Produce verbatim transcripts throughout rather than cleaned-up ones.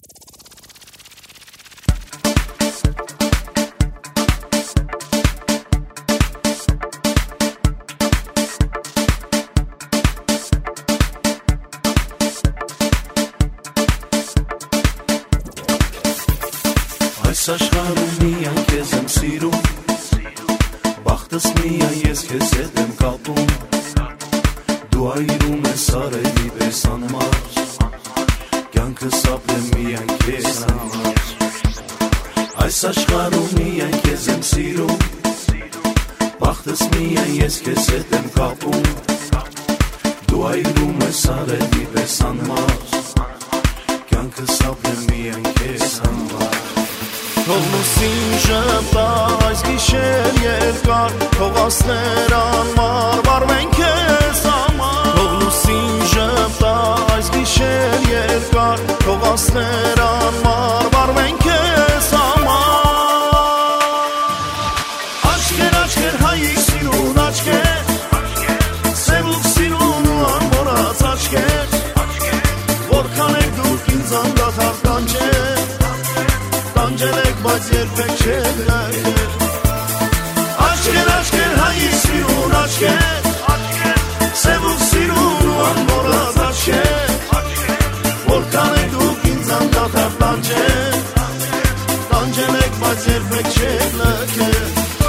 Այս աշխարհում միայն քեզ եմ սիրում, բախտս միայն ես քեզ հետ եմ կապում, դու այրում ես արևի պես անմար, կյանքս ապրեմ միայն քեզ համար։ Այս աշխարհում միայն քեզ եմ սիրում, բախտս միայն ես քեզ հետ եմ կապում, դու այրում ես արևի պես անմար, կյանքս ապրեմ միայն քեզ համար։ Թող լուսին ժպտա այս գիշեր երկար, թող ասներ անմար վարվեն քեզ համար։ Թող լուսին ժպտա այս գիշեր երկար, թող ասներ անմար վարվեն քեզ համար։ Աչքեր, աչքեր հայի սիրուն աչքեր, սևուկ սիրուն ու անմոռաց աչքեր, որքան եք դուք ինձ անդադար կանչել, Անջելեք, բայց երբեք չեք լքել։ Աչքեր, աչքեր հայի սիրուն աչքեր, սևուկ սիրուն ու անմոռաց աչքեր, որքան եք դուք ինձ անդադար կանչել, անջելեք, բայց երբեք չեք լքել։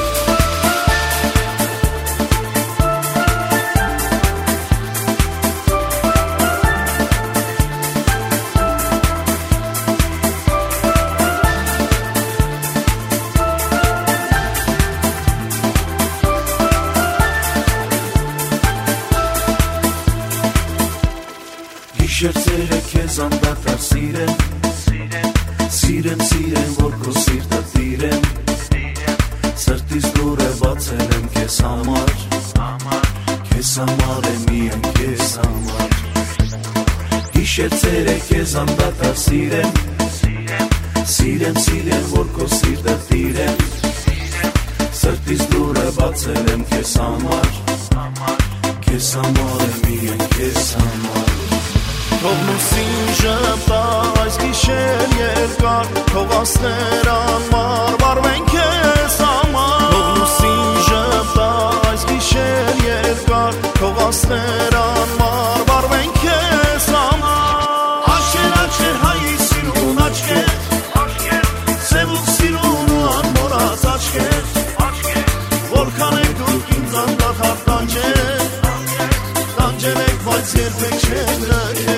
Շերտերը քեզ անդադար սիրեմ, սիրեմ, սիրեմ, որ քո սիրտը տիրեմ, սրտիս դուռը բացել եմ քեզ համար, քեզ համար եմ միայն քեզ համար։ Գիշերները քեզ անդադար սիրեմ, սիրեմ, սիրեմ, որ քո սիրտը տիրեմ, սրտիս դուռը բացել եմ քեզ համար, քեզ համար եմ միայն քեզ համար։ Թող լուսին ժպտա այս գիշեր երկար, թող ասներ անմար վարվեն քեզ համար։ Թող լուսին ժպտա այս գիշեր երկար, թող ասներ անմար վարվեն քեզ համար։ Աչքեր, աչքեր հայի սիրուն աչքեր, սևուկ սիրուն ու անմոռաց աչքեր, որքան եք դուք ինձ անդադար կանչել, կանչելեք, բայց երբեք չեք լքել։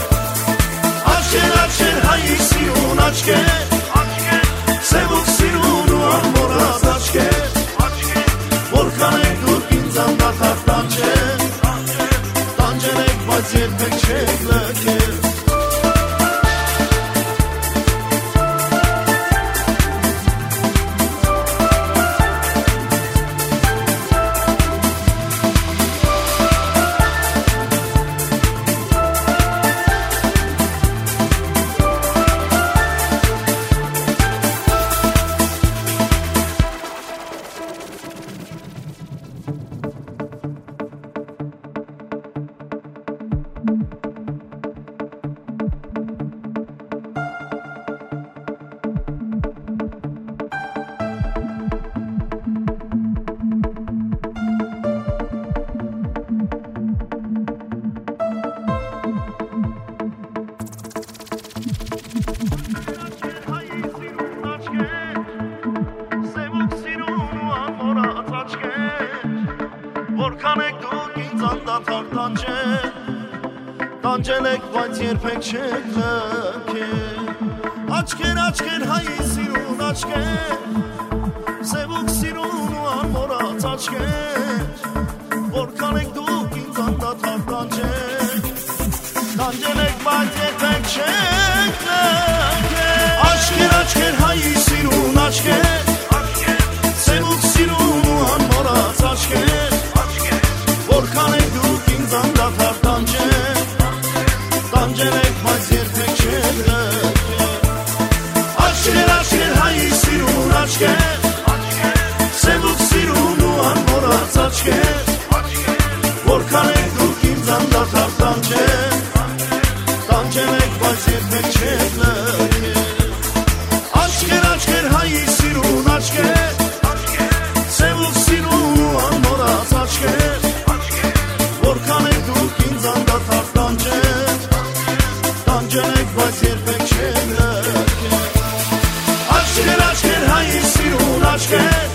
Աչքեր հայի սիրուն աչքեր, սևուկ սիրուն ու անմոռաց աչքեր, որքան եք դուք ինձ անդադար կանչել, կանչելեք, բայց երբեք չեք լքել։ Որքան եք դուք ինձ անդադար կանչել, կանչելեք, բայց երբեք չեք լքել։ Աչքեր, աչքեր հայի սիրուն աչքեր, սևուկ սիրուն ու անմոռաց աչքեր, որքան եք դուք ինձ անդադար կանչել, կանչելեք, բայց երբեք չեք լքել։ Աչքեր, աչքեր հայի սիրուն աչքեր, սևուկ սիրուն ու անմոռաց աչքեր, որքան եք դուք ինձ անդադար կանչել, կանչելեք, բայց երբեք չեք լքել։ Աչքեր, աչքեր հայի սիրուն աչքեր, սևուկ սիրուն ու անմոռաց աչքեր, որքան եք դուք ինձ անդադար կանչել, Տանջենք, բայց երբեք չեք լքել Աչքեր, աչքեր հայի սիրուն աչքեր Սևուկ սիրուն ու անմոռաց աչքեր Որքան եք դուք ինձ անդադար տանջել Տանջենք, բայց երբեք չեք լքել Աչքեր, աչքեր հայի սիրուն աչքեր